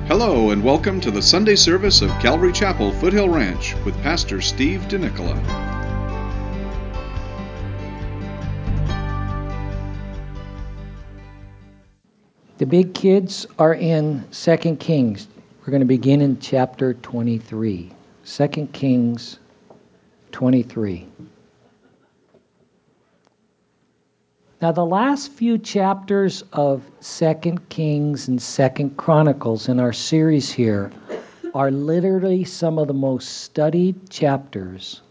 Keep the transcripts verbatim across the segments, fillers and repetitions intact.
Hello and welcome to the Sunday service of Calvary Chapel, Foothill Ranch with Pastor Steve DeNicola. The big kids are in Second Kings. We're going to begin in chapter twenty-three. Second Kings twenty-three. Now, the last few chapters of Second Kings and Second Chronicles in our series here are literally some of the most studied chapters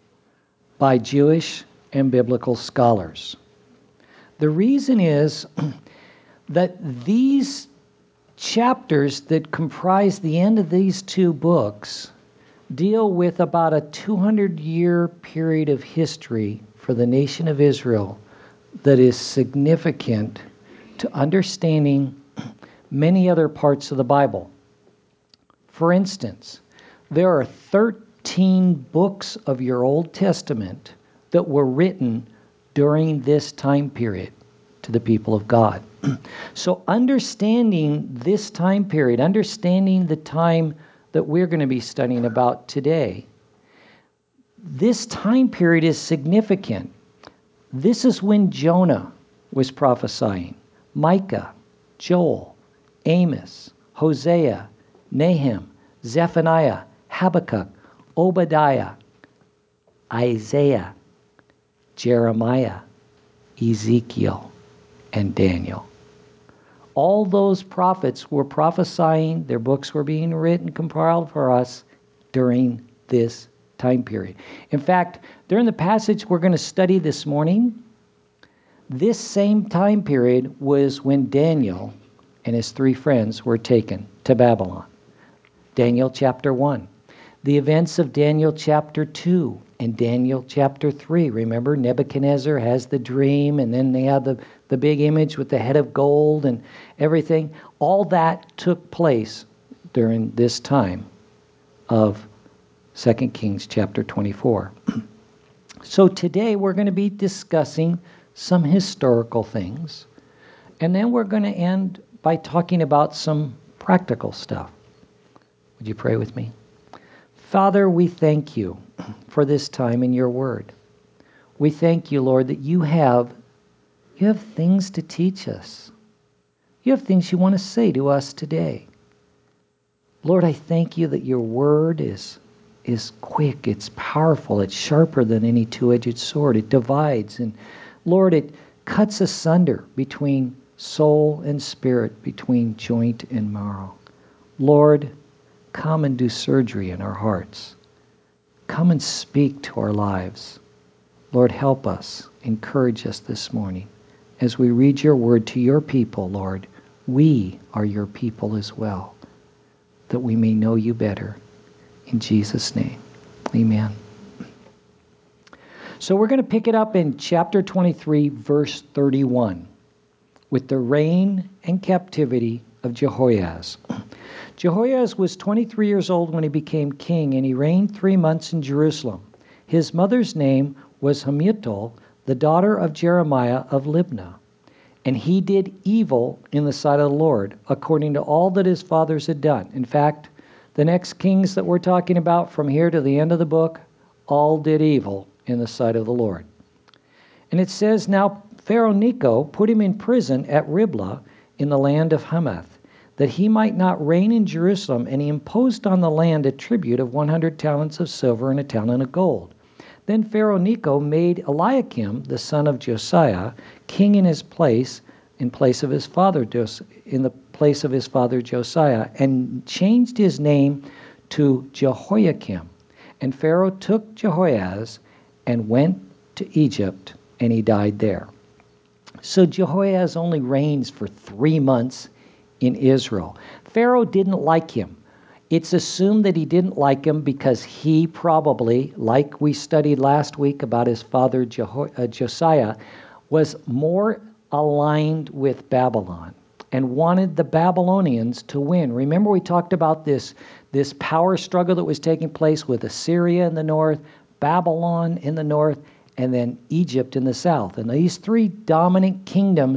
by Jewish and biblical scholars. The reason is that these chapters that comprise the end of these two books deal with about a two hundred year period of history for the nation of Israel that is significant to understanding many other parts of the Bible. For instance, there are thirteen books of your Old Testament that were written during this time period to the people of God. So understanding this time period, understanding the time that we're going to be studying about today, this time period is significant. This is when Jonah was prophesying, Micah, Joel, Amos, Hosea, Nahum, Zephaniah, Habakkuk, Obadiah, Isaiah, Jeremiah, Ezekiel, and Daniel. All those prophets were prophesying, their books were being written, compiled for us during this time period. In fact, during the passage we're going to study this morning, this same time period was when Daniel and his three friends were taken to Babylon. Daniel chapter one. The events of Daniel chapter two and Daniel chapter three. Remember, Nebuchadnezzar has the dream, and then they have the, the big image with the head of gold and everything. All that took place during this time of Second Kings chapter twenty-four. So today we're going to be discussing some historical things, and then we're going to end by talking about some practical stuff. Would you pray with me? Father, we thank you for this time in your word. We thank you, Lord, that you have you have things to teach us. You have things you want to say to us today. Lord, I thank you that your word is is quick, it's powerful, it's sharper than any two-edged sword. It divides, and Lord, it cuts asunder between soul and spirit, between joint and marrow. Lord, come and do surgery in our hearts. Come and speak to our lives. Lord, help us, encourage us this morning. As we read your word to your people, Lord, we are your people as well, that we may know you better. In Jesus' name, amen. So we're going to pick it up in chapter twenty-three, verse thirty-one, with the reign and captivity of Jehoahaz. Jehoahaz was twenty-three years old when he became king, and he reigned three months in Jerusalem. His mother's name was Hamutal, the daughter of Jeremiah of Libnah. And he did evil in the sight of the Lord, according to all that his fathers had done. In fact, the next kings that we're talking about from here to the end of the book, all did evil in the sight of the Lord. And it says, now Pharaoh Necho put him in prison at Riblah in the land of Hamath, that he might not reign in Jerusalem, and he imposed on the land a tribute of one hundred talents of silver and a talent of gold. Then Pharaoh Necho made Eliakim, the son of Josiah, king in his place, in place of his father, in the place of his father Josiah, and changed his name to Jehoiakim. And Pharaoh took Jehoahaz and went to Egypt, and he died there. So Jehoahaz only reigns for three months in Israel. Pharaoh didn't like him. It's assumed that he didn't like him because he probably, like we studied last week about his father Jeho- uh, Josiah, was more aligned with Babylon and wanted the Babylonians to win. Remember, we talked about this, this power struggle that was taking place with Assyria in the north, Babylon in the north, and then Egypt in the south. And these three dominant kingdoms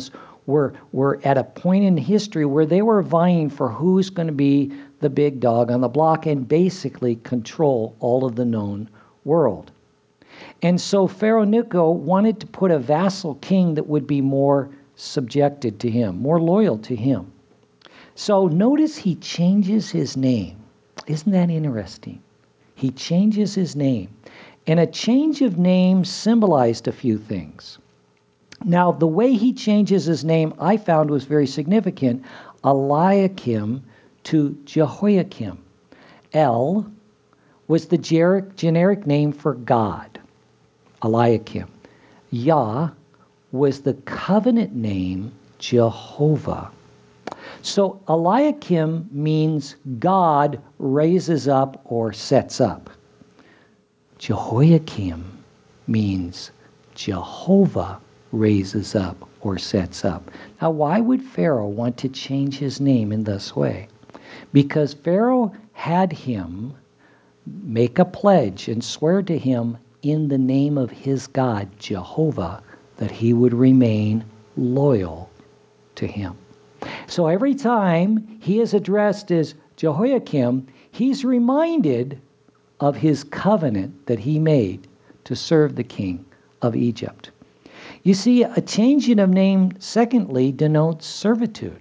were, were at a point in history where they were vying for who's going to be the big dog on the block and basically control all of the known world. And so Pharaoh Necho wanted to put a vassal king that would be more subjected to him, more loyal to him. So notice he changes his name. Isn't that interesting? He changes his name. And a change of name symbolized a few things. Now, the way he changes his name, I found was very significant. Eliakim to Jehoiakim. El was the generic, generic name for God, Eliakim. Yah was the covenant name, Jehovah. So Eliakim means God raises up or sets up. Jehoiakim means Jehovah raises up or sets up. Now, why would Pharaoh want to change his name in this way? Because Pharaoh had him make a pledge and swear to him in the name of his God, Jehovah, that he would remain loyal to him. So every time he is addressed as Jehoiakim, he's reminded of his covenant that he made to serve the king of Egypt. You see, a changing of name, secondly, denotes servitude.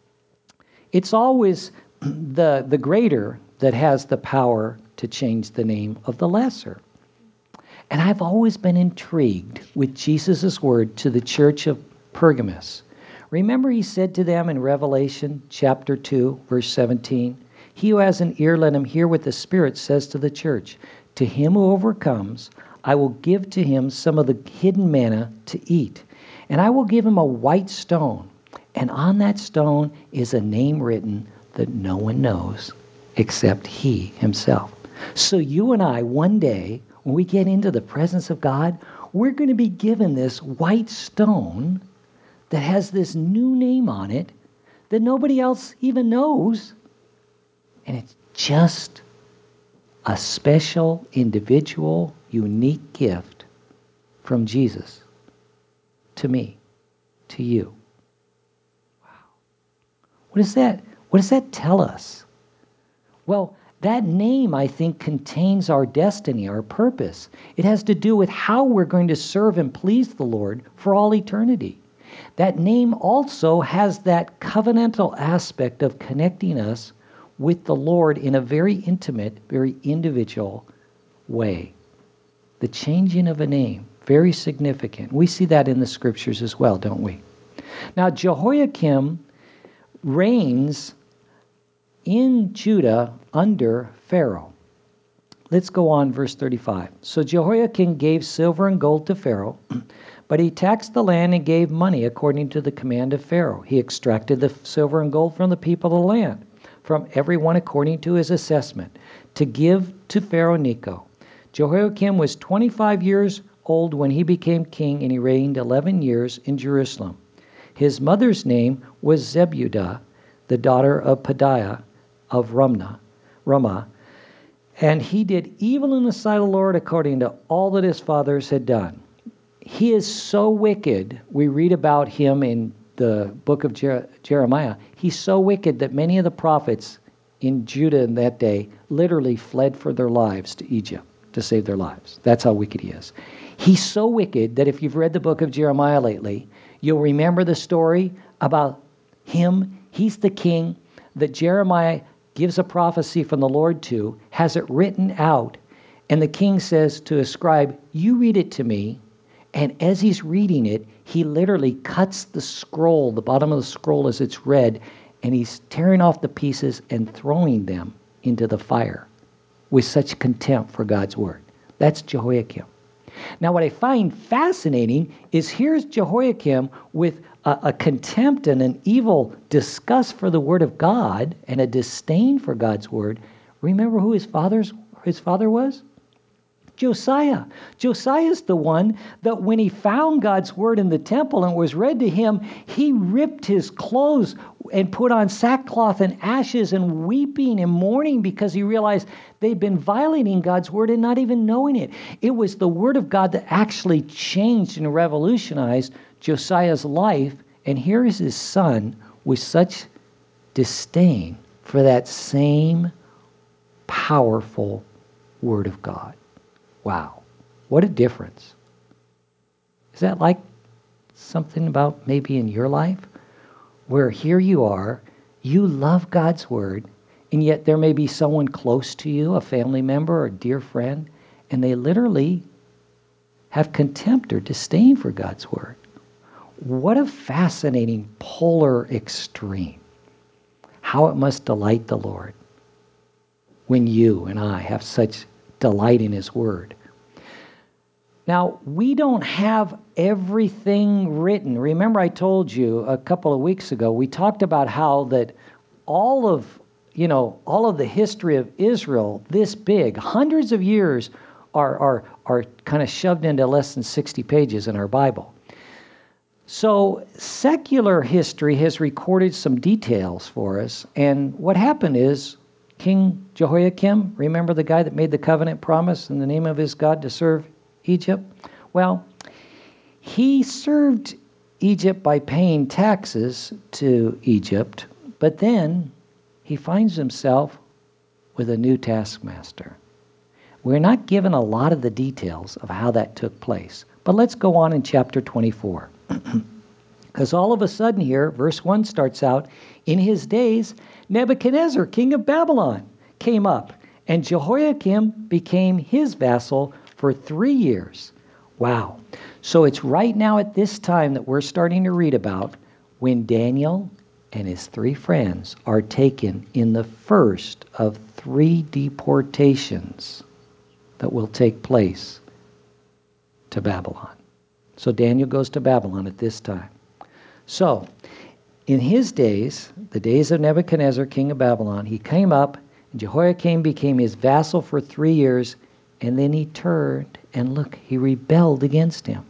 It's always the, the greater that has the power to change the name of the lesser. And I've always been intrigued with Jesus' word to the church of Pergamos. Remember he said to them in Revelation chapter two, verse seventeen, "He who has an ear, let him hear what the Spirit says to the church. To him who overcomes, I will give to him some of the hidden manna to eat. And I will give him a white stone. And on that stone is a name written that no one knows except he himself." So you and I, one day, when we get into the presence of God, we're going to be given this white stone that has this new name on it that nobody else even knows. And it's just a special, individual, unique gift from Jesus to me, to you. Wow. What does that, what does that tell us? Well, that name, I think, contains our destiny, our purpose. It has to do with how we're going to serve and please the Lord for all eternity. That name also has that covenantal aspect of connecting us with the Lord in a very intimate, very individual way. The changing of a name, very significant. We see that in the scriptures as well, don't we? Now, Jehoiakim reigns in Judah under Pharaoh. Let's go on, verse thirty-five. So Jehoiakim gave silver and gold to Pharaoh, but he taxed the land and gave money according to the command of Pharaoh. He extracted the silver and gold from the people of the land, from everyone according to his assessment, to give to Pharaoh Necho. Jehoiakim was twenty-five years old when he became king, and he reigned eleven years in Jerusalem. His mother's name was Zebudah, the daughter of Pedaiah of Ramah, Ramah, and he did evil in the sight of the Lord according to all that his fathers had done. He is so wicked, we read about him in the book of Jer- Jeremiah, he's so wicked that many of the prophets in Judah in that day literally fled for their lives to Egypt to save their lives. That's how wicked he is. He's so wicked that if you've read the book of Jeremiah lately, you'll remember the story about him. He's the king that Jeremiah gives a prophecy from the Lord to, has it written out, and the king says to a scribe, "You read it to me." And as he's reading it, he literally cuts the scroll, the bottom of the scroll as it's read, and he's tearing off the pieces and throwing them into the fire with such contempt for God's word. That's Jehoiakim. Now, what I find fascinating is here's Jehoiakim with a, a contempt and an evil disgust for the word of God and a disdain for God's word. Remember who his father's his father was? Josiah. Josiah's the one that when he found God's word in the temple and was read to him, he ripped his clothes and put on sackcloth and ashes and weeping and mourning because he realized they'd been violating God's word and not even knowing it. It was the word of God that actually changed and revolutionized Josiah's life And here is his son with such disdain for that same powerful Word of God. Wow, what a difference. Is that like something about maybe in your life? Where here you are, you love God's Word, and yet there may be someone close to you, a family member or a dear friend, and they literally have contempt or disdain for God's Word. What a fascinating polar extreme. How it must delight the Lord when you and I have such delight in His Word. Now, we don't have everything written. Remember I told you a couple of weeks ago, we talked about how that all of, you know, all of the history of Israel, this big, hundreds of years, are, are, are kind of shoved into less than sixty pages in our Bible. So secular history has recorded some details for us, and what happened is King Jehoiakim, remember the guy that made the covenant promise in the name of his God to serve Egypt? Well, he served Egypt by paying taxes to Egypt, but then he finds himself with a new taskmaster. We're not given a lot of the details of how that took place, but let's go on in chapter twenty-four. Because all of a sudden here, verse one starts out, in his days, Nebuchadnezzar, king of Babylon, came up, and Jehoiakim became his vassal for three years. Wow. So it's right now at this time that we're starting to read about when Daniel and his three friends are taken in the first of three deportations that will take place to Babylon. So Daniel goes to Babylon at this time. So, in his days, the days of Nebuchadnezzar, king of Babylon, he came up, and Jehoiakim became his vassal for three years, and then he turned, and look, he rebelled against him.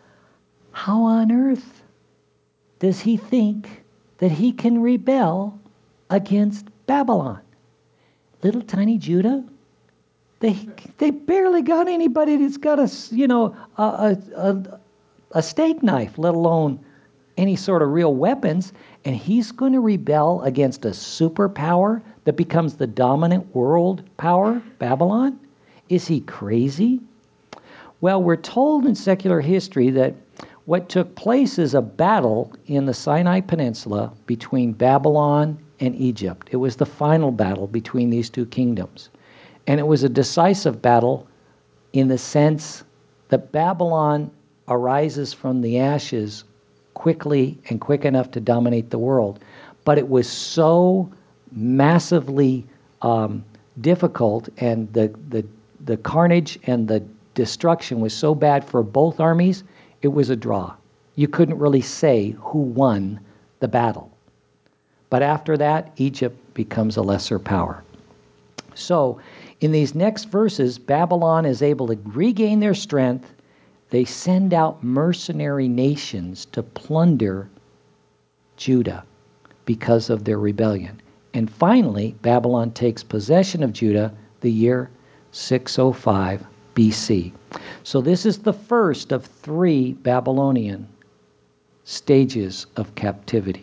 How on earth does he think that he can rebel against Babylon? Little tiny Judah? They they barely got anybody that's got a, you know, a, a, a, a steak knife, let alone any sort of real weapons, and he's going to rebel against a superpower that becomes the dominant world power, Babylon? Is he crazy? Well, we're told in secular history that what took place is a battle in the Sinai Peninsula between Babylon and Egypt. It was the final battle between these two kingdoms. And it was a decisive battle in the sense that Babylon arises from the ashes quickly and quick enough to dominate the world. But it was so massively um, difficult, and the, the, the carnage and the destruction was so bad for both armies, it was a draw. You couldn't really say who won the battle. But after that, Egypt becomes a lesser power. So, in these next verses, Babylon is able to regain their strength. They send out mercenary nations to plunder Judah because of their rebellion. And finally, Babylon takes possession of Judah the year six oh five B C. So this is the first of three Babylonian stages of captivity.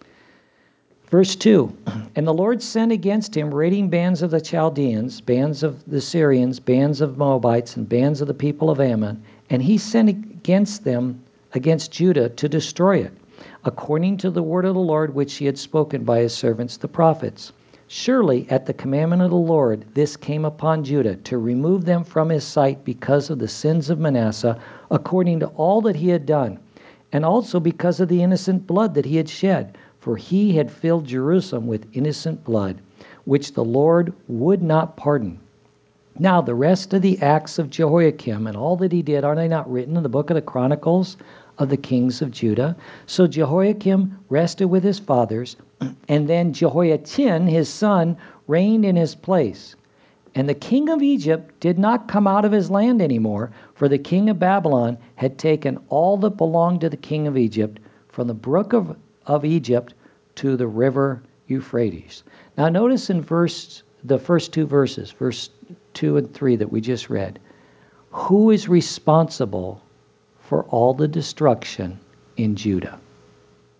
Verse two, and the Lord sent against him raiding bands of the Chaldeans, bands of the Syrians, bands of Moabites, and bands of the people of Ammon, and he sent against them, against Judah, to destroy it, according to the word of the Lord which he had spoken by his servants the prophets. Surely at the commandment of the Lord this came upon Judah, to remove them from his sight because of the sins of Manasseh, according to all that he had done, and also because of the innocent blood that he had shed. For he had filled Jerusalem with innocent blood, which the Lord would not pardon. Now the rest of the acts of Jehoiakim and all that he did, are they not written in the book of the Chronicles of the kings of Judah? So Jehoiakim rested with his fathers, and then Jehoiachin, his son, reigned in his place. And the king of Egypt did not come out of his land anymore, for the king of Babylon had taken all that belonged to the king of Egypt, from the brook of, of Egypt to the river Euphrates. Now notice in verse the first two verses, verse two and three that we just read, who is responsible for all the destruction in Judah?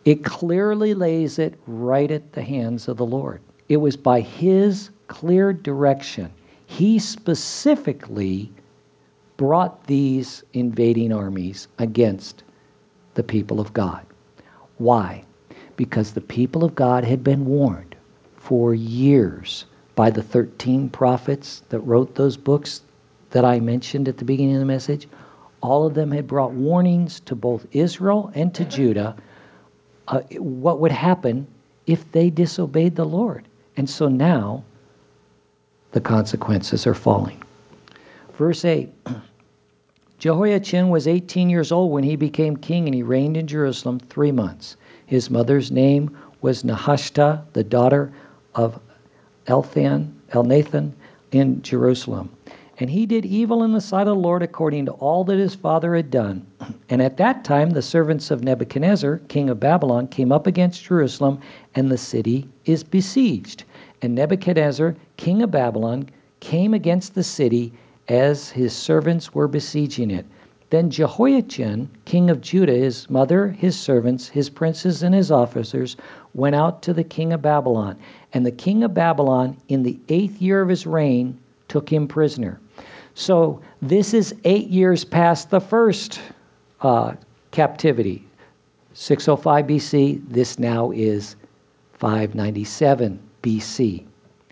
It clearly lays it right at the hands of the Lord. It was by his clear direction. He specifically brought these invading armies against the people of God. Why? Because the people of God had been warned for years by the thirteen prophets that wrote those books that I mentioned at the beginning of the message. All of them had brought warnings to both Israel and to Judah uh, what would happen if they disobeyed the Lord. And so now the consequences are falling. Verse eight, Jehoiachin was eighteen years old when he became king, and he reigned in Jerusalem three months. His mother's name was Nehushta, the daughter of Elthan, Elnathan in Jerusalem. And he did evil in the sight of the Lord according to all that his father had done. And at that time the servants of Nebuchadnezzar, king of Babylon, came up against Jerusalem, and the city is besieged. And Nebuchadnezzar, king of Babylon, came against the city as his servants were besieging it. Then Jehoiachin, king of Judah, his mother, his servants, his princes, and his officers went out to the king of Babylon. And the king of Babylon, in the eighth year of his reign, took him prisoner. So this is eight years past the first uh, captivity, six oh five B C. This now is five ninety-seven B C.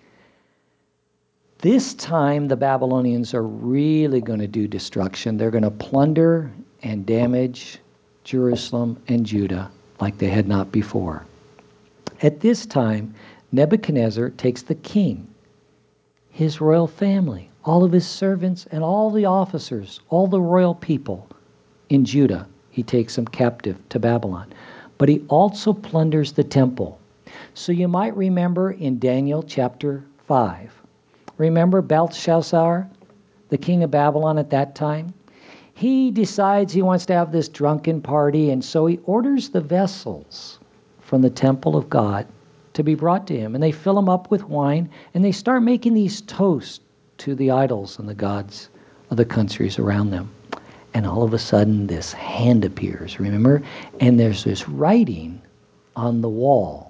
This time, the Babylonians are really going to do destruction. They're going to plunder and damage Jerusalem and Judah like they had not before. At this time, Nebuchadnezzar takes the king, his royal family, all of his servants, and all the officers, all the royal people in Judah. He takes them captive to Babylon. But he also plunders the temple. So you might remember in Daniel chapter five, remember Belshazzar, the king of Babylon at that time? He decides he wants to have this drunken party, and so he orders the vessels from the temple of God to be brought to him. And they fill them up with wine, and they start making these toasts to the idols and the gods of the countries around them. And all of a sudden, this hand appears, remember? And there's this writing on the wall.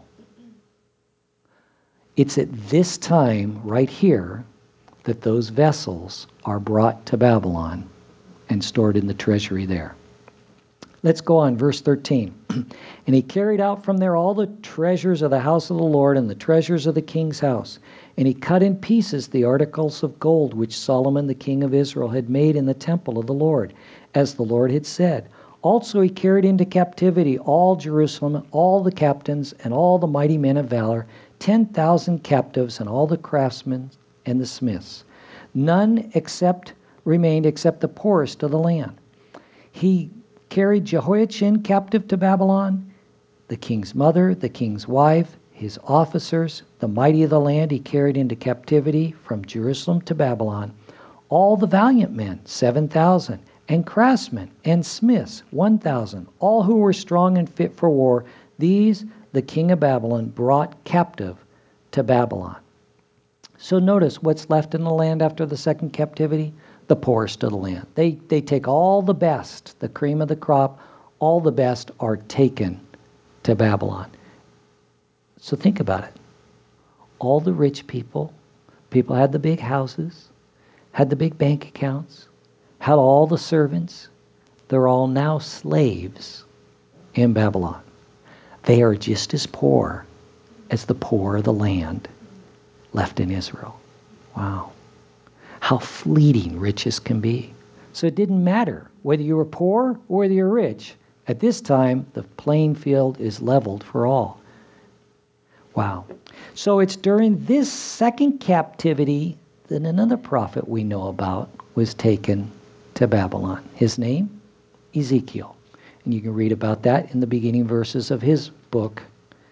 It's at this time, right here, that those vessels are brought to Babylon and stored in the treasury there. Let's go on, verse thirteen. And he carried out from there all the treasures of the house of the Lord and the treasures of the king's house. And he cut in pieces the articles of gold which Solomon the king of Israel had made in the temple of the Lord, as the Lord had said. Also he carried into captivity all Jerusalem, all the captains, and all the mighty men of valor, ten thousand captives, and all the craftsmen and the smiths. None except remained except the poorest of the land. He carried Jehoiachin captive to Babylon, the king's mother, the king's wife, his officers, the mighty of the land he carried into captivity from Jerusalem to Babylon, all the valiant men, seven thousand, and craftsmen and smiths, one thousand, all who were strong and fit for war. These the king of Babylon brought captive to Babylon. So notice what's left in the land after the second captivity? The poorest of the land. They, they take all the best, the cream of the crop, all the best are taken to Babylon. So think about it. All the rich people, people had the big houses, had the big bank accounts, had all the servants. They're all now slaves in Babylon. They are just as poor as the poor of the land left in Israel. Wow. How fleeting riches can be. So it didn't matter whether you were poor or whether you're rich. At this time, the playing field is leveled for all. Wow. So it's during this second captivity that another prophet we know about was taken to Babylon. His name? Ezekiel. And you can read about that in the beginning verses of his book.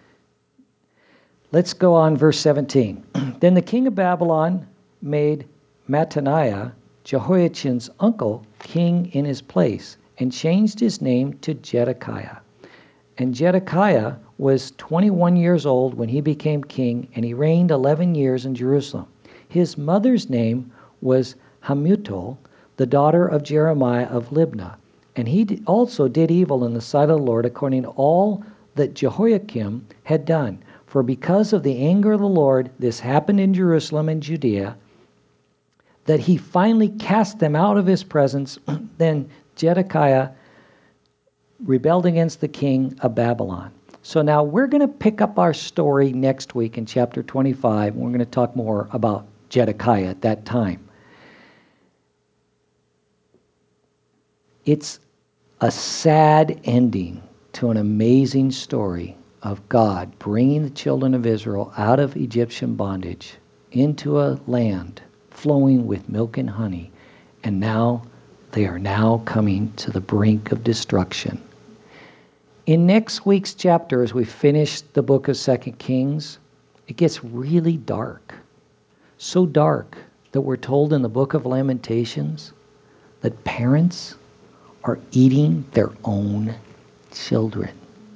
Let's go on, verse seventeen. Then the king of Babylon made Mattaniah, Jehoiachin's uncle, king in his place, and changed his name to Zedekiah. And Zedekiah was twenty-one years old when he became king, and he reigned eleven years in Jerusalem. His mother's name was Hamutal, the daughter of Jeremiah of Libnah. And he also did evil in the sight of the Lord, according to all that Jehoiakim had done. For because of the anger of the Lord, this happened in Jerusalem and Judea, that he finally cast them out of his presence. Then Zedekiah rebelled against the king of Babylon. So now we're going to pick up our story next week in chapter twenty-five. We're going to talk more about Zedekiah at that time. It's a sad ending to an amazing story of God bringing the children of Israel out of Egyptian bondage into a land flowing with milk and honey, and now they are now coming to the brink of destruction. In next week's chapter, as we finish the book of Second Kings, it gets really dark. So dark that we're told in the book of Lamentations that parents are eating their own children.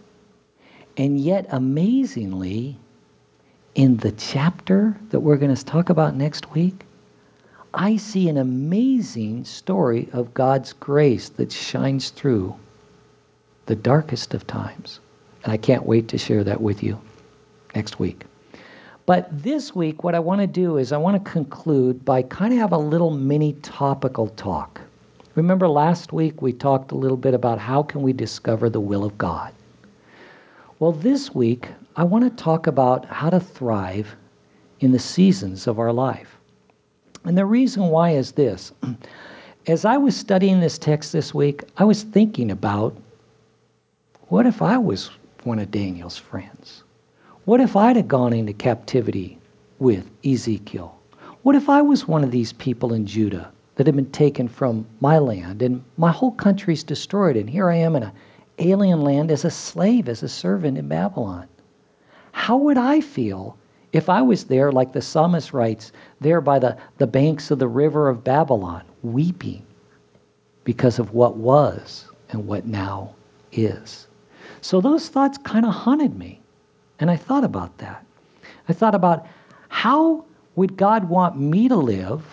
And yet, amazingly, in the chapter that we're going to talk about next week, I see an amazing story of God's grace that shines through the darkest of times. And I can't wait to share that with you next week. But this week, what I want to do is I want to conclude by kind of have a little mini topical talk. Remember last week we talked a little bit about how can we discover the will of God. Well, this week I want to talk about how to thrive in the seasons of our life. And the reason why is this. As I was studying this text this week, I was thinking about, what if I was one of Daniel's friends? What if I'd have gone into captivity with Ezekiel? What if I was one of these people in Judah that had been taken from my land and my whole country's destroyed, and here I am in an alien land as a slave, as a servant in Babylon? How would I feel if I was there, like the psalmist writes, there by the, the banks of the river of Babylon, weeping because of what was and what now is? So those thoughts kind of haunted me. And I thought about that. I thought about, how would God want me to live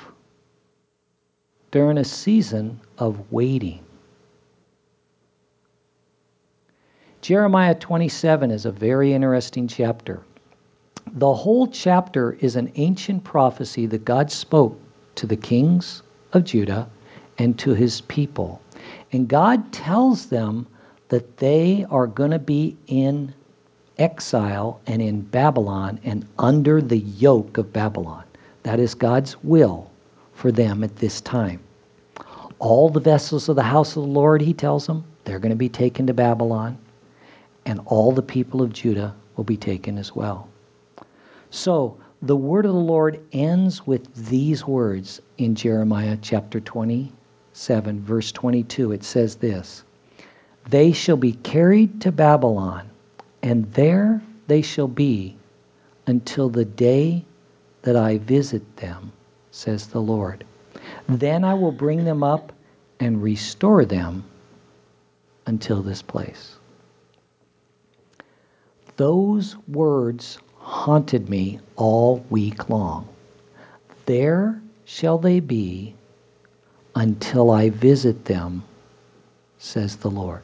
during a season of waiting? Jeremiah twenty-seven is a very interesting chapter. The whole chapter is an ancient prophecy that God spoke to the kings of Judah and to his people. And God tells them that they are going to be in exile and in Babylon and under the yoke of Babylon. That is God's will for them at this time. All the vessels of the house of the Lord, he tells them, they're going to be taken to Babylon, and all the people of Judah will be taken as well. So the word of the Lord ends with these words in Jeremiah chapter twenty-seven, verse twenty-two. It says this, "They shall be carried to Babylon, and there they shall be until the day that I visit them, says the Lord. Then I will bring them up and restore them until this place." Those words haunted me all week long. There shall they be until I visit them, says the Lord.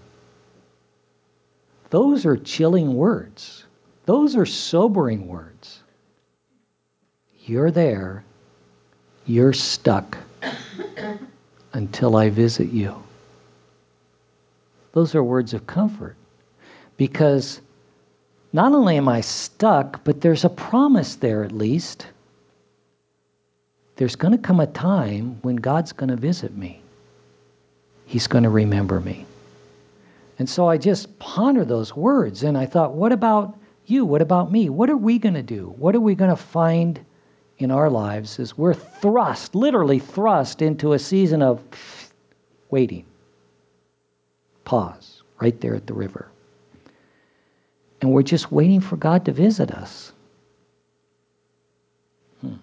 Those are chilling words. Those are sobering words. You're there. You're stuck until I visit you. Those are words of comfort, because not only am I stuck, but there's a promise there at least. There's going to come a time when God's going to visit me. He's going to remember me. And so I just pondered those words, and I thought, what about you? What about me? What are we going to do? What are we going to find in our lives as we're thrust, literally thrust into a season of waiting? Pause right there at the river. And we're just waiting for God to visit us. Hmm.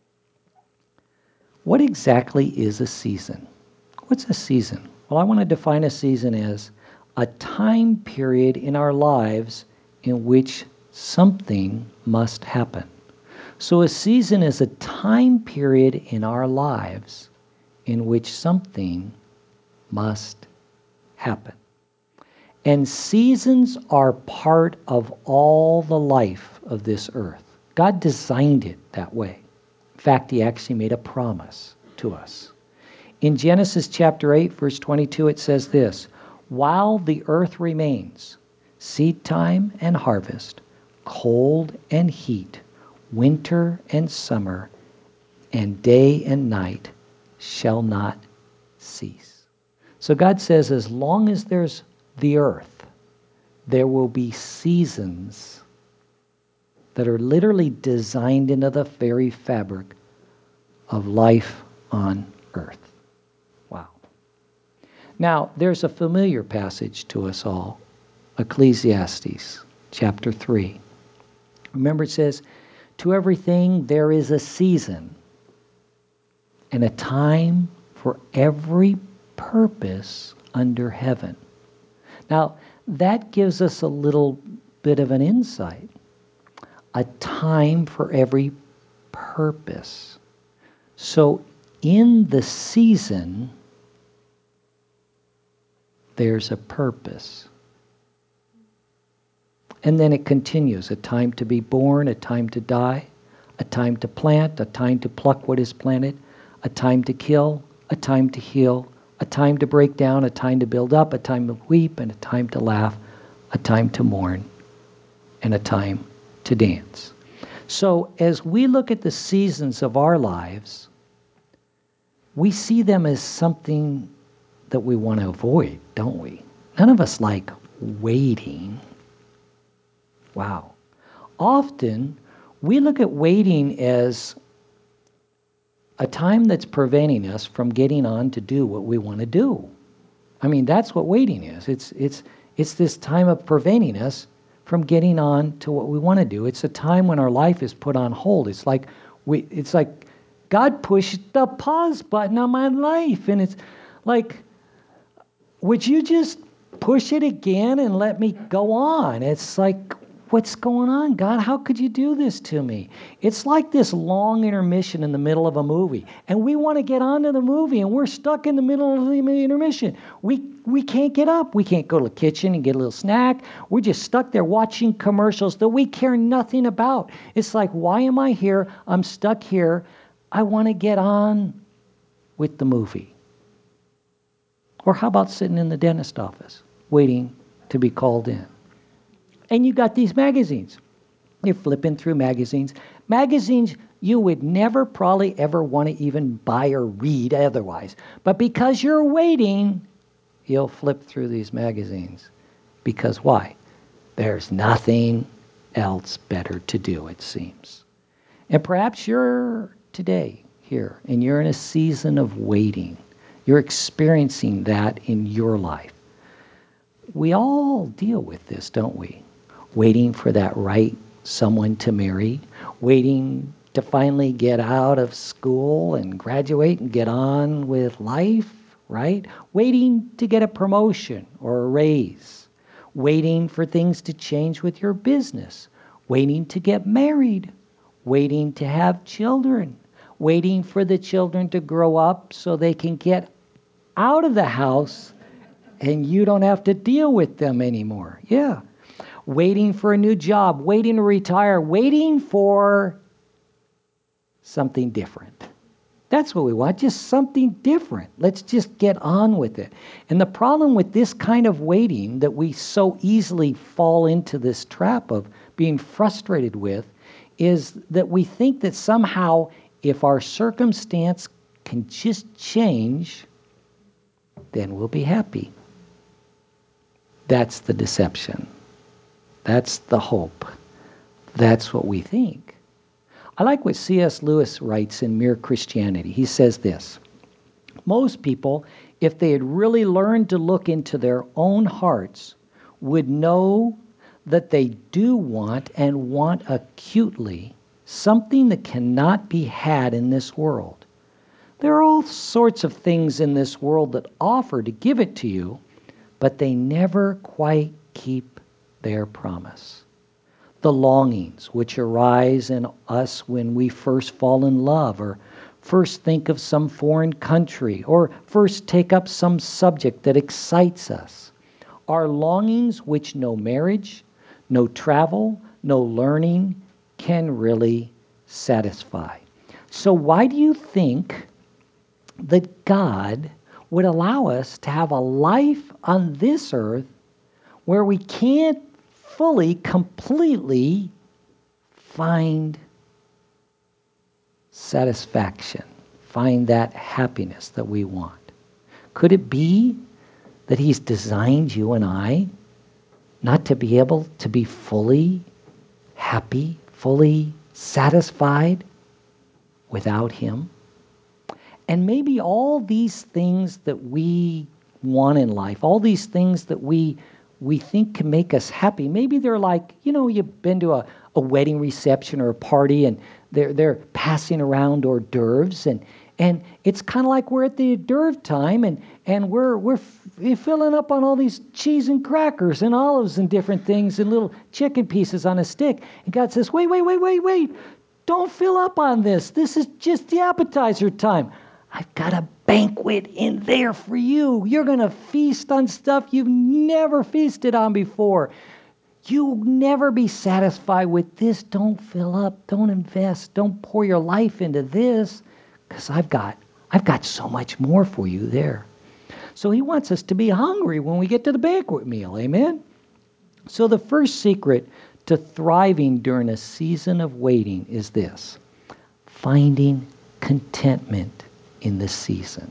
What exactly is a season? What's a season? Well, I want to define a season as a time period in our lives in which something must happen. So a season is a time period in our lives in which something must happen. And seasons are part of all the life of this earth. God designed it that way. In fact, he actually made a promise to us. In Genesis chapter eight, verse twenty-two, it says this, while the earth remains, seed time and harvest, cold and heat, winter and summer, and day and night shall not cease. So God says, as long as there's the earth, there will be seasons that are literally designed into the very fabric of life on earth. Wow. Now, there's a familiar passage to us all, Ecclesiastes chapter three. Remember, it says, to everything there is a season and a time for every purpose under heaven. Now, that gives us a little bit of an insight. A time for every purpose. So, in the season, there's a purpose. And then it continues, a time to be born, a time to die, a time to plant, a time to pluck what is planted, a time to kill, a time to heal, a time to break down, a time to build up, a time to weep, and a time to laugh, a time to mourn, and a time to dance. So as we look at the seasons of our lives, we see them as something that we want to avoid, don't we? None of us like waiting. Wow. Often, we look at waiting as a time that's preventing us from getting on to do what we want to do. I mean, that's what waiting is. It's it's it's this time of preventing us from getting on to what we want to do. It's a time when our life is put on hold. It's like we it's like God pushed the pause button on my life, and it's like, would you just push it again and let me go on? It's like, what's going on, God? How could you do this to me? It's like this long intermission in the middle of a movie, and we want to get on to the movie, and we're stuck in the middle of the intermission. We we can't get up. We can't go to the kitchen and get a little snack. We're just stuck there watching commercials that we care nothing about. It's like, why am I here? I'm stuck here. I want to get on with the movie. Or how about sitting in the dentist office, waiting to be called in? And you got these magazines. You're flipping through magazines. Magazines you would never probably ever want to even buy or read otherwise. But because you're waiting, you'll flip through these magazines. Because why? There's nothing else better to do, it seems. And perhaps you're today here, and you're in a season of waiting. You're experiencing that in your life. We all deal with this, don't we? Waiting for that right someone to marry, waiting to finally get out of school and graduate and get on with life, right? Waiting to get a promotion or a raise, waiting for things to change with your business, waiting to get married, waiting to have children, waiting for the children to grow up so they can get out of the house and you don't have to deal with them anymore. Yeah. Waiting for a new job, waiting to retire, waiting for something different. That's what we want, just something different. Let's just get on with it. And the problem with this kind of waiting that we so easily fall into this trap of being frustrated with is that we think that somehow if our circumstance can just change, then we'll be happy. That's the deception. That's the hope. That's what we think. I like what C S Lewis writes in Mere Christianity. He says this, most people, if they had really learned to look into their own hearts, would know that they do want and want acutely something that cannot be had in this world. There are all sorts of things in this world that offer to give it to you, but they never quite keep their promise. The longings which arise in us when we first fall in love, or first think of some foreign country, or first take up some subject that excites us, are longings which no marriage, no travel, no learning can really satisfy. So why do you think that God would allow us to have a life on this earth where we can't fully, completely find satisfaction, find that happiness that we want? Could it be that He's designed you and I not to be able to be fully happy, fully satisfied without Him? And maybe all these things that we want in life, all these things that we we think can make us happy, maybe they're like, you know, you've been to a, a wedding reception or a party and they're they're passing around hors d'oeuvres, and and it's kind of like we're at the hors d'oeuvre time, and and we're we're f- filling up on all these cheese and crackers and olives and different things and little chicken pieces on a stick. And God says, wait, wait, wait, wait, wait. Don't fill up on this. This is just the appetizer time. I've got a banquet in there for you. You're going to feast on stuff you've never feasted on before. You'll never be satisfied with this. Don't fill up. Don't invest. Don't pour your life into this, because I've got, I've got so much more for you there. So He wants us to be hungry when we get to the banquet meal. Amen? So the first secret to thriving during a season of waiting is this: finding contentment in the season.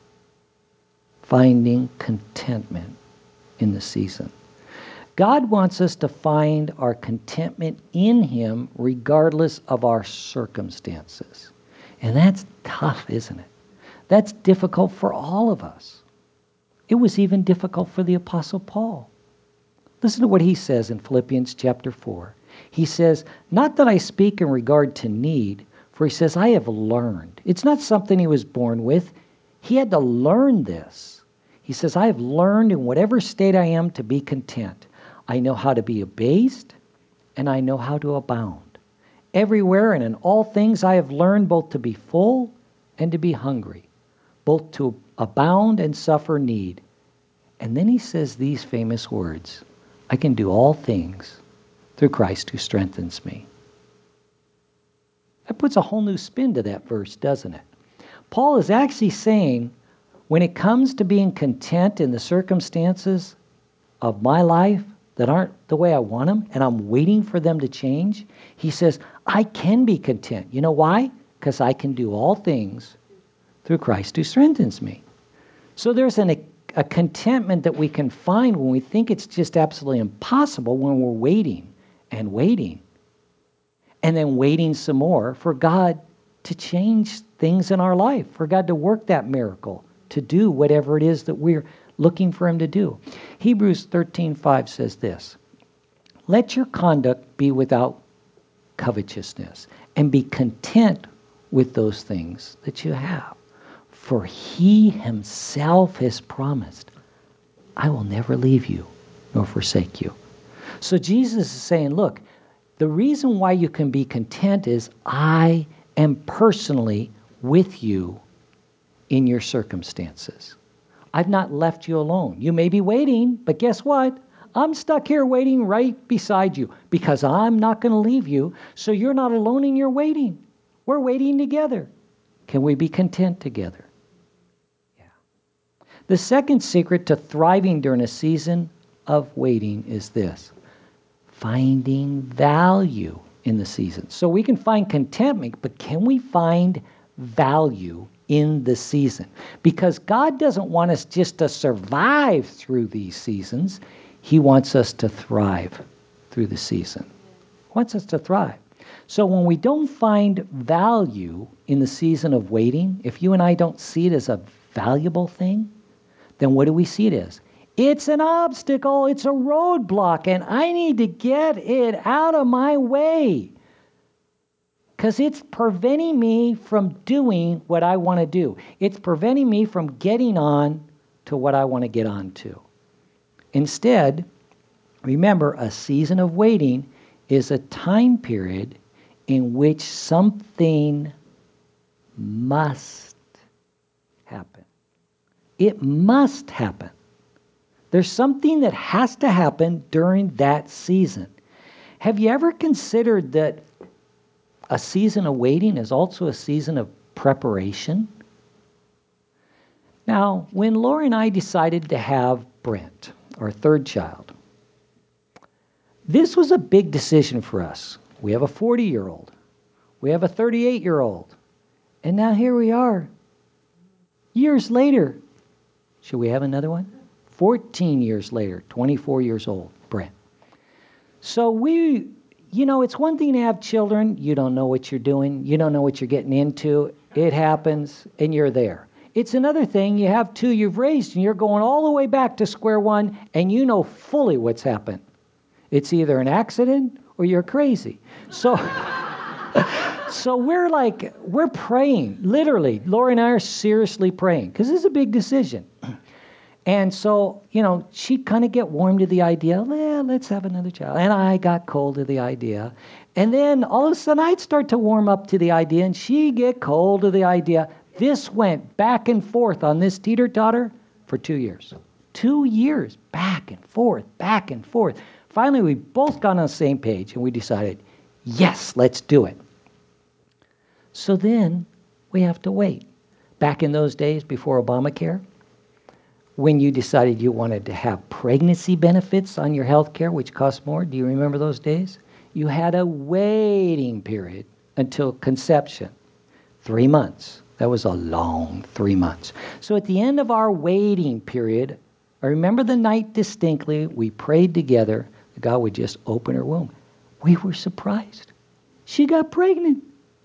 Finding contentment in the season. God wants us to find our contentment in Him regardless of our circumstances. And that's tough, isn't it? That's difficult for all of us. It was even difficult for the Apostle Paul. Listen to what he says in Philippians chapter four. He says, not that I speak in regard to need, for he says, I have learned. It's not something he was born with. He had to learn this. He says, I have learned in whatever state I am to be content. I know how to be abased, and I know how to abound. Everywhere and in all things I have learned both to be full and to be hungry, both to abound and suffer need. And then he says these famous words: I can do all things through Christ who strengthens me. That puts a whole new spin to that verse, doesn't it? Paul is actually saying, when it comes to being content in the circumstances of my life that aren't the way I want them, and I'm waiting for them to change, he says, I can be content. You know why? Because I can do all things through Christ who strengthens me. So there's an, a contentment that we can find when we think it's just absolutely impossible, when we're waiting and waiting. And then waiting some more for God to change things in our life, for God to work that miracle, to do whatever it is that we're looking for Him to do. Hebrews thirteen five says this: let your conduct be without covetousness, and be content with those things that you have. For He Himself has promised, I will never leave you nor forsake you. So Jesus is saying, look, the reason why you can be content is I am personally with you in your circumstances. I've not left you alone. You may be waiting, but guess what? I'm stuck here waiting right beside you, because I'm not going to leave you, so you're not alone in your waiting. We're waiting together. Can we be content together? Yeah. The second secret to thriving during a season of waiting is this: finding value in the season. So we can find contentment, but can we find value in the season? Because God doesn't want us just to survive through these seasons. He wants us to thrive through the season. He wants us to thrive. So when we don't find value in the season of waiting, if you and I don't see it as a valuable thing, then what do we see it as? It's an obstacle, it's a roadblock, and I need to get it out of my way, because it's preventing me from doing what I want to do. It's preventing me from getting on to what I want to get on to. Instead, remember, a season of waiting is a time period in which something must happen. It must happen. There's something that has to happen during that season. Have you ever considered that a season of waiting is also a season of preparation? Now, when Lori and I decided to have Brent, our third child, this was a big decision for us. We have a forty-year-old. We have a thirty-eight-year-old. And now here we are, years later. Should we have another one? fourteen years later, twenty-four years old, Brent. So we, you know, it's one thing to have children. You don't know what you're doing. You don't know what you're getting into. It happens, and you're there. It's another thing, you have two you've raised, and you're going all the way back to square one, and you know fully what's happened. It's either an accident or you're crazy. So, so we're like, we're praying, literally. Lori and I are seriously praying, because this is a big decision. And so, you know, she'd kind of get warm to the idea, yeah, let's have another child. And I got cold to the idea. And then all of a sudden, I'd start to warm up to the idea, and she'd get cold to the idea. This went back and forth on this teeter-totter for two years. Two years, back and forth, back and forth. Finally, we both got on the same page, and we decided, yes, let's do it. So then we have to wait. Back in those days before Obamacare, when you decided you wanted to have pregnancy benefits on your health care, which cost more, do you remember those days? You had a waiting period until conception, three months. That was a long three months. So at the end of our waiting period, I remember the night distinctly, we prayed together that God would just open her womb. We were surprised. She got pregnant.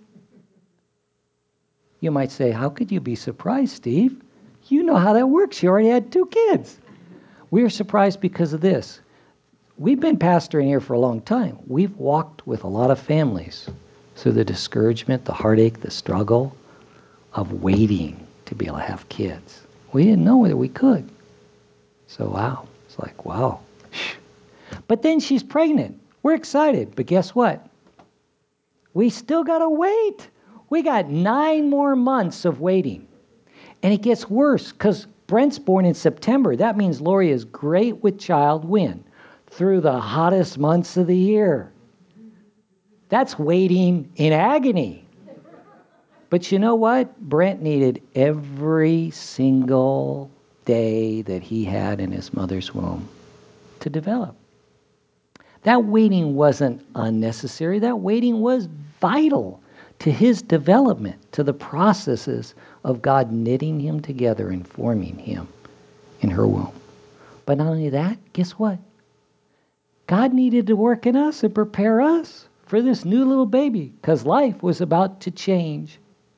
You might say, how could you be surprised, Steve? You know how that works. You already had two kids. We were surprised because of this. We've been pastoring here for a long time. We've walked with a lot of families through the discouragement, the heartache, the struggle of waiting to be able to have kids. We didn't know whether we could. So, wow. It's like, wow. But then she's pregnant. We're excited. But guess what? We still got to wait. We got nine more months of waiting. And it gets worse because Brent's born in September. That means Lori is great with child when? Through the hottest months of the year. That's waiting in agony. But you know what? Brent needed every single day that he had in his mother's womb to develop. That waiting wasn't unnecessary. That waiting was vital to his development, to the processes of God knitting him together and forming him in her womb. But not only that, guess what? God needed to work in us and prepare us for this new little baby, because life was about to change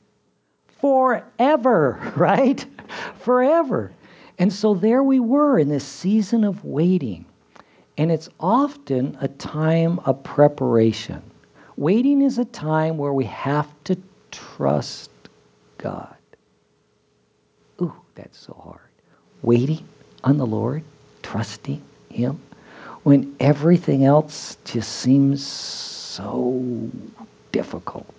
forever, right? Forever. And so there we were in this season of waiting. And it's often a time of preparation. Waiting is a time where we have to trust God. Ooh, that's so hard. Waiting on the Lord, trusting Him, when everything else just seems so difficult.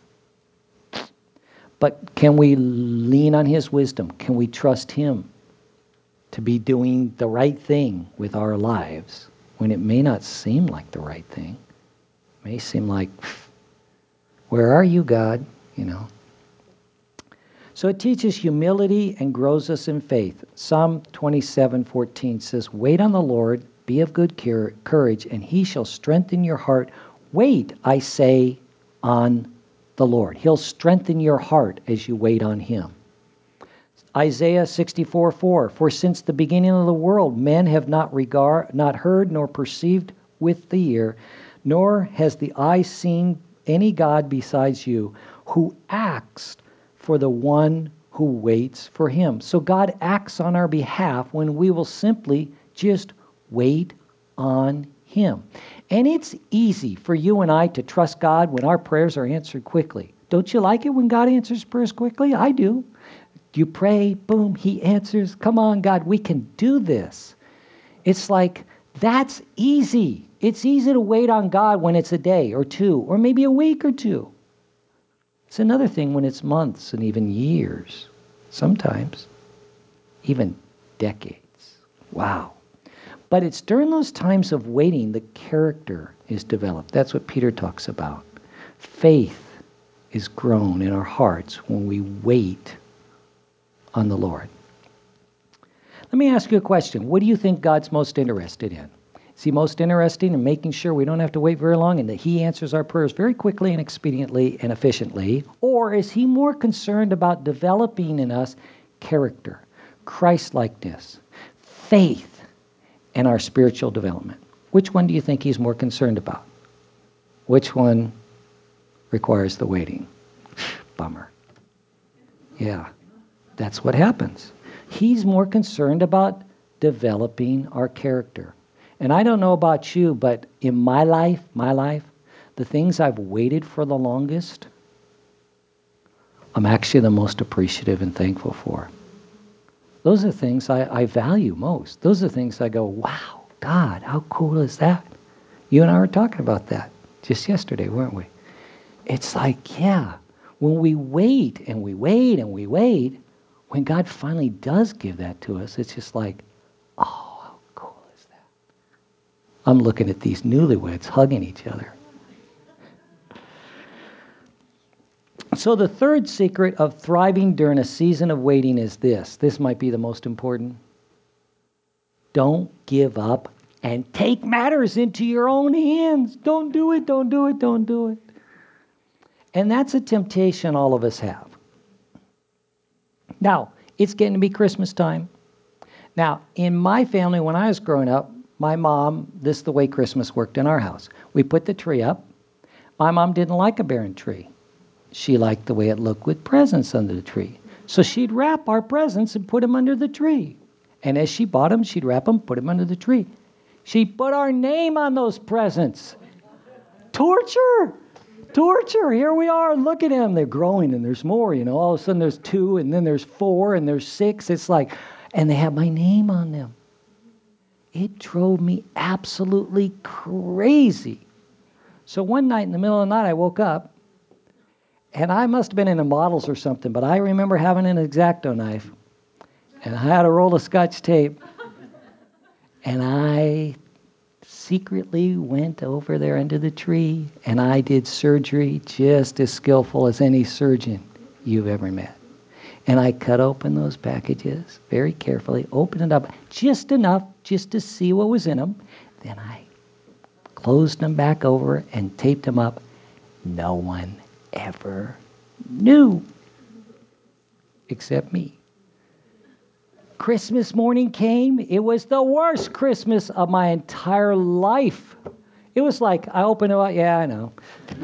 But can we lean on His wisdom? Can we trust Him to be doing the right thing with our lives when it may not seem like the right thing? It may seem like, where are you, God? You know. So it teaches humility and grows us in faith. Psalm twenty-seven fourteen says, wait on the Lord, be of good courage, and He shall strengthen your heart. Wait, I say, on the Lord. He'll strengthen your heart as you wait on Him. Isaiah sixty-four four, for since the beginning of the world, men have not regard, not heard nor perceived with the ear, nor has the eye seen any God besides you, who acts for the one who waits for Him. So God acts on our behalf when we will simply just wait on Him. And it's easy for you and I to trust God when our prayers are answered quickly. Don't you like it when God answers prayers quickly? I do. You pray, boom, He answers. Come on, God, we can do this. It's like, that's easy. It's easy to wait on God when it's a day or two, or maybe a week or two. It's another thing when it's months and even years, sometimes even decades. Wow. But it's during those times of waiting the character is developed. That's what Peter talks about. Faith is grown in our hearts when we wait on the Lord. Let me ask you a question. What do you think God's most interested in? Is he most interested in making sure we don't have to wait very long and that he answers our prayers very quickly and expediently and efficiently? Or is he more concerned about developing in us character, Christ-likeness, faith, and our spiritual development? Which one do you think he's more concerned about? Which one requires the waiting? Bummer. Yeah, that's what happens. He's more concerned about developing our character. And I don't know about you, but in my life, my life, the things I've waited for the longest, I'm actually the most appreciative and thankful for. Those are things I, I value most. Those are things I go, wow, God, how cool is that? You and I were talking about that just yesterday, weren't we? It's like, yeah, when we wait and we wait and we wait, when God finally does give that to us, it's just like, oh, how cool is that? I'm looking at these newlyweds hugging each other. So the third secret of thriving during a season of waiting is this. This might be the most important. Don't give up and take matters into your own hands. Don't do it, don't do it, don't do it. And that's a temptation all of us have. Now, it's getting to be Christmas time. Now, in my family, when I was growing up, my mom, this is the way Christmas worked in our house. We put the tree up. My mom didn't like a barren tree. She liked the way it looked with presents under the tree. So she'd wrap our presents and put them under the tree. And as she bought them, she'd wrap them, put them under the tree. She put our name on those presents. Torture! Torture! Here we are, look at them. They're growing and there's more, you know. All of a sudden there's two and then there's four and there's six. It's like, and they have my name on them. It drove me absolutely crazy. So one night in the middle of the night, I woke up and I must have been in the models or something, but I remember having an X-Acto knife and I had a roll of Scotch tape and I secretly went over there under the tree and I did surgery just as skillful as any surgeon you've ever met. And I cut open those packages very carefully, opened it up just enough just to see what was in them. Then I closed them back over and taped them up. No one ever knew except me. Christmas morning came. It was the worst Christmas of my entire life. It was like, I opened it up, yeah, I know.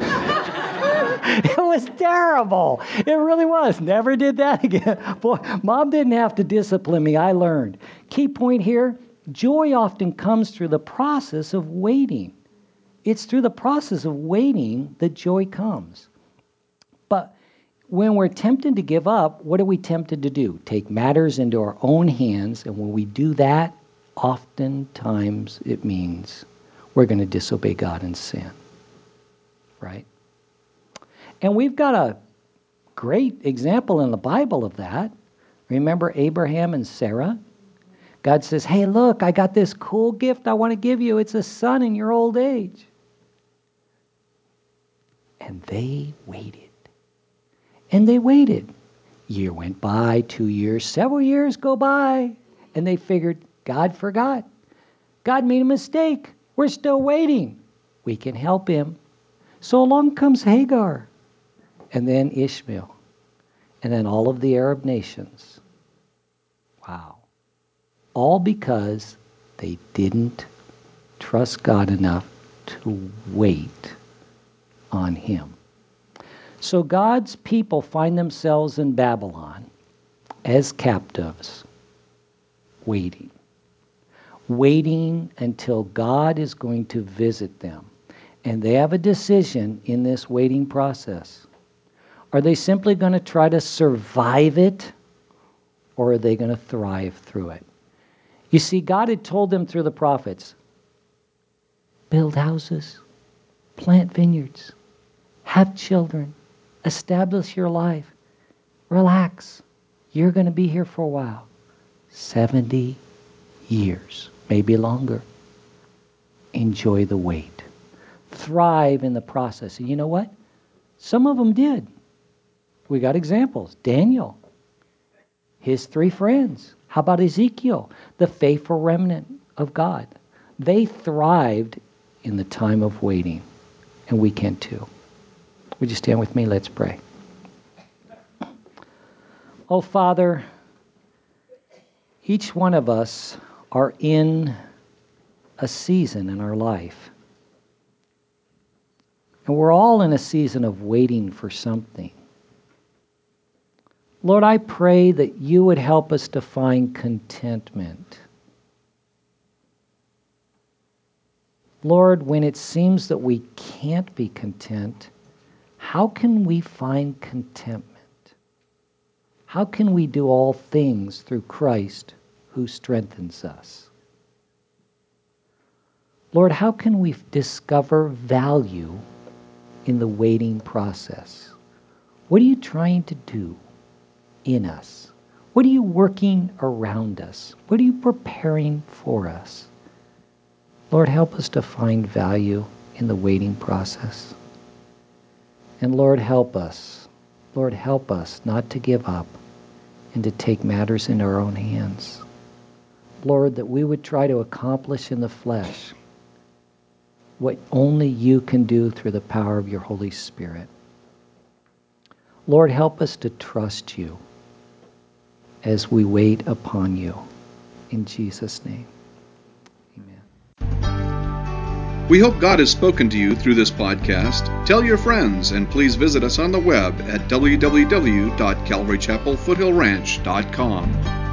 It was terrible. It really was. Never did that again. Boy, Mom didn't have to discipline me. I learned. Key point here, joy often comes through the process of waiting. It's through the process of waiting that joy comes. But when we're tempted to give up, what are we tempted to do? Take matters into our own hands, and when we do that, oftentimes it means we're going to disobey God and sin. Right? And we've got a great example in the Bible of that. Remember Abraham and Sarah? God says, hey, look, I got this cool gift I want to give you. It's a son in your old age. And they waited. And they waited. Year went by, two years, several years go by. And they figured, God forgot. God made a mistake. We're still waiting. We can help him. So along comes Hagar. And then Ishmael. And then all of the Arab nations. Wow. All because they didn't trust God enough to wait on him. So God's people find themselves in Babylon as captives, waiting. Waiting until God is going to visit them. And they have a decision in this waiting process. Are they simply going to try to survive it, or are they going to thrive through it? You see, God had told them through the prophets, build houses, plant vineyards, have children, establish your life, relax. You're going to be here for a while. seventy years, maybe longer. Enjoy the wait. Thrive in the process. And you know what? Some of them did. We got examples. Daniel, his three friends. How about Ezekiel, the faithful remnant of God? They thrived in the time of waiting, and we can too. Would you stand with me? Let's pray. Oh, Father, each one of us are in a season in our life. And we're all in a season of waiting for something. Lord, I pray that you would help us to find contentment. Lord, when it seems that we can't be content, how can we find contentment? How can we do all things through Christ who strengthens us? Lord, how can we discover value in the waiting process? What are you trying to do in us? What are you working around us? What are you preparing for us? Lord, help us to find value in the waiting process. And Lord, help us. Lord, help us not to give up and to take matters into our own hands. Lord, that we would try to accomplish in the flesh what only you can do through the power of your Holy Spirit. Lord, help us to trust you as we wait upon you. In Jesus' name, amen. We hope God has spoken to you through this podcast. Tell your friends, and please visit us on the web at w w w dot calvary chapel foothill ranch dot com.